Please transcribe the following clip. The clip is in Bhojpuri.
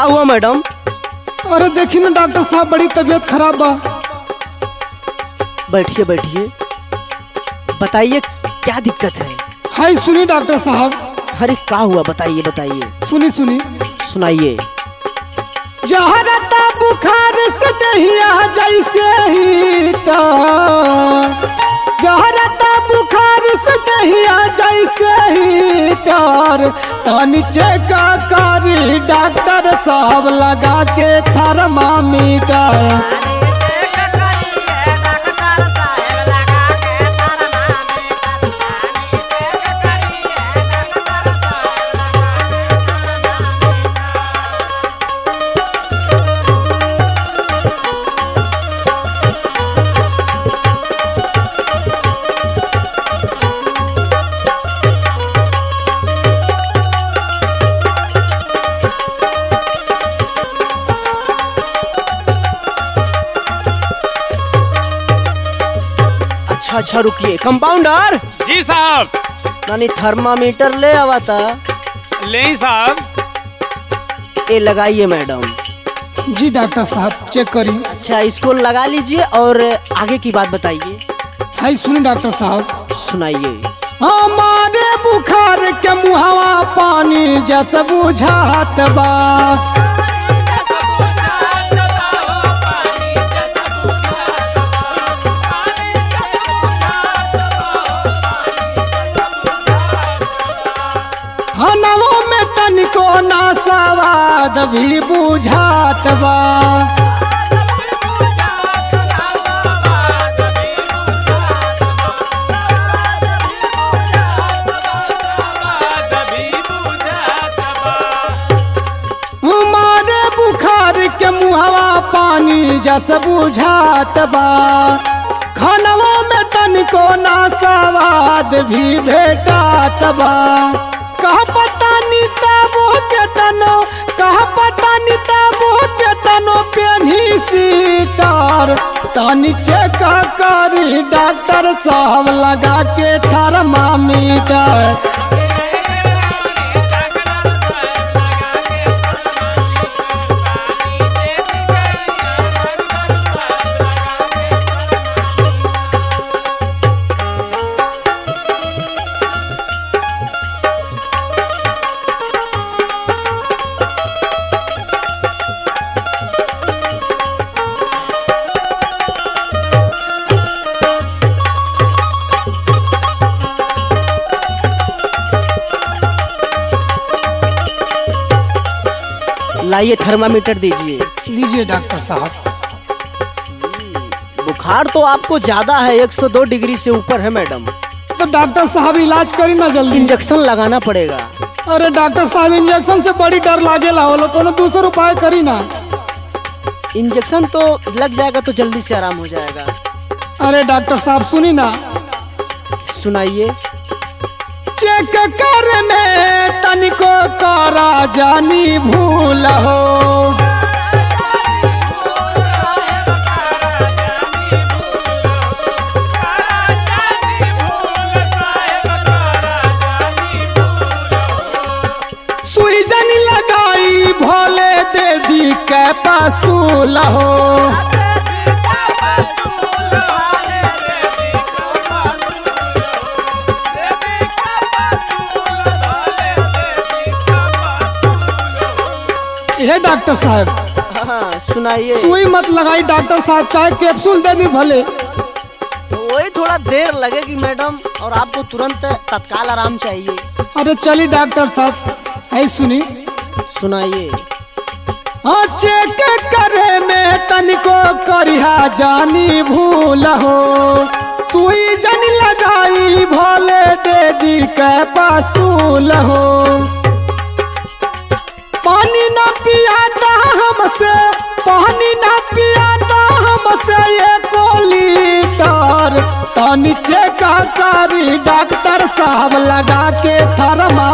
हुआ मैडम? अरे देखी ना डॉक्टर साहब, बड़ी तबीयत खराब बा। बैठिए बैठिए, बताइए क्या दिक्कत है? हाय सुनी डॉक्टर साहब। अरे क्या हुआ, बताइए बताइए। सुनी सुनी सुनाइए। जहरता बुखार से दहिया जैसे हीटर, जहरता बुखार से दहिया जैसे हीटर, तनी चेक करी डॉक्टर साहब लगा के थर्मामीटर। अच्छा रुकिए, कंपाउंडर जी साहब। नानी थर्मामीटर ले आवा था। ले साहब। ये लगाइए मैडम। जी डॉक्टर साहब चेक करी। अच्छा इसको लगा लीजिए और आगे की बात बताइए। हाय सुनी डॉक्टर साहब। सुनाइए। हमारे बुखार के मुहावा पानी जैसे बुझात बा, हनवो में तनिको ना सवाद भी बुझात बा। हमारे बुखार के मुहावा पानी जैसे बुझात बा, खानवो में तनिको ना सवाद भी भेटात बा। कहा पता नीता वो के तनो, कहा पता नीता वो के तनो पेन्ही सीटर, तानी चेक करी डॉक्टर साहब लगा के थर्मामीटर। लाइए थर्मामीटर दीजिए। लीजिए डॉक्टर साहब। बुखार तो आपको ज्यादा है, 102 डिग्री से ऊपर है मैडम। तो डॉक्टर साहब इलाज करी ना जल्दी। इंजेक्शन लगाना पड़ेगा। अरे डॉक्टर साहब इंजेक्शन से बड़ी डर लागेला होला, कोनो दूसरा उपाय करी ना। इंजेक्शन तो लग जाएगा तो जल्दी से आराम हो जाएगा। अरे डॉक्टर साहब सुनी ना। सुनाइए। चेक कर में तनिको करा जानी भूल हो, सुई जनी लगाई भोले दे दी के पसूल हो। ये डॉक्टर साहब। हाँ सुनाइए। सुई मत लगाई डॉक्टर साहब, चाहे कैप्सूल दे दी भले। तो वही थोड़ा देर लगेगी मैडम, और आपको तुरंत तत्काल आराम चाहिए। अरे चली डॉक्टर साहब। है सुनी। सुनाइए। हाँ चेक करे में तनिको करिहा जानी भूल हो, सुई जनी लगाई भोले दे दी के पसूल हो। पानी ना पियाता हमसे, पानी ना पियाता हमसे एको लीटर, तानी चेक करी डॉक्टर साहब लगा के थर्मा